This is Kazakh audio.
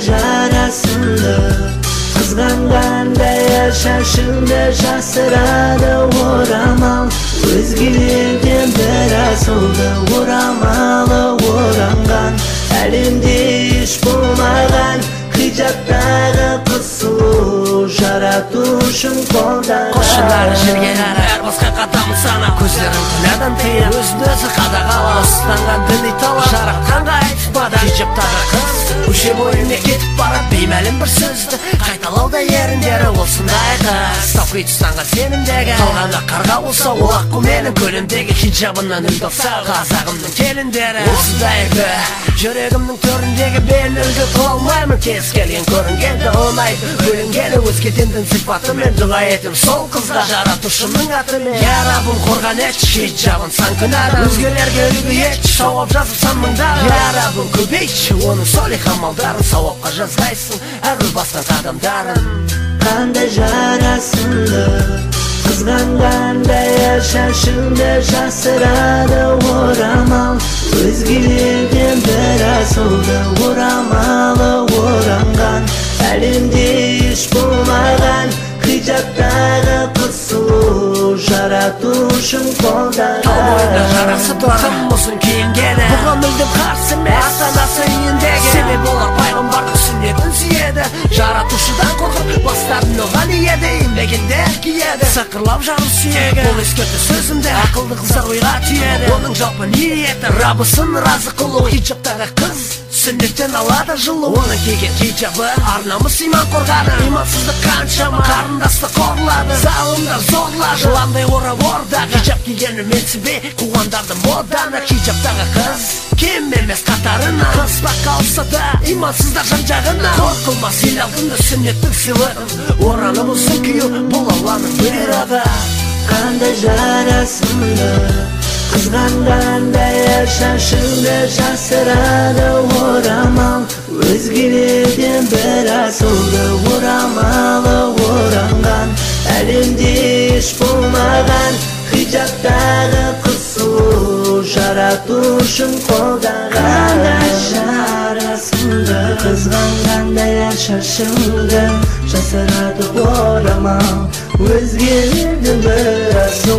жарасымды қызғанғанда шашымды жасырады орамал өзгелерден біраз oldu орамалы оранған әлемде еш болмаған хижаптағы қыз сұлу жаратушым қолдаған қошындары жерге қарап әр басқа қадамын санап көздерін күнәдан тыйып өзін өзі қадағалап ұстанған діни талап жаратқанға айтыспады хижаптағы қыз көше бойына кетіп барады беймәлім бір сөзді қайталауда еріндері осындай қыз тауқи тұстанған сенімдегі қалғаны қарға болса ол аққу менің көлемдегі хиджабынан үн тапса қазағымның келіндері осындай жүрегімнің төріндегі мен үлгі қыла алмаймын кез келген көрінгенді ұнайды бөлінгені өзге діндің сипатымен дұға етем сол қызға жаратушымның атымен я раббым қорған етші хиджабын сан күнәдан өзгелерге үлгі етші сауап жазып сан мыңдарын я раббым көбейтші оның солих амалдарын сауапқа жазғайсың әрбір басқан қадамдарын қандай жарасымды қызғанғанда шашымды жасырады орамал өзгелерден біраз oldu орамалы оранған әлемде еш болмаған хижаптағы қыз сұлу жаратушым қолдаған тал бойында жарасы бар кім болсын киінгені бұған мүлдем қарсы емес ата-анасы үйіндегі себебі олар пайғамбардың сүннетін сүйеді жаратушыдан қорқып бастарын оған иеді имбегендер киеді сақырлап жару сүйегі ол ескерті сөзімді ақылды қыздар ойға түйеді оның жалпы ниеті раббысын разы қылу хиджаптағы қыз сүннеттен алады жылу оның киген хиджабы ар намыс иман қорғаны имансыздық қаншама қарындасты қорлады залымдар зорлады жыландай орап ордағы хиджаб кигені менсінбей қуғандарды моданы хиджаптағы қыз кем емес қатарына қыспаққа алса да имансыздар жан жағына қорқылмас ел алдында сүннеттің сыйлығын оранып ұзын кию бұл алланың бұйрығы қандай жарасымды қызғанғанда шашымды жасырады орамал өзгелерден біраз oldu орамалы оранған әлемде еш болмаған хижаптағы қыз сұлу жаратушым қолдаған қандай жарасымды қызғанғанда шашымды жасырады орамал өзгелерден біраз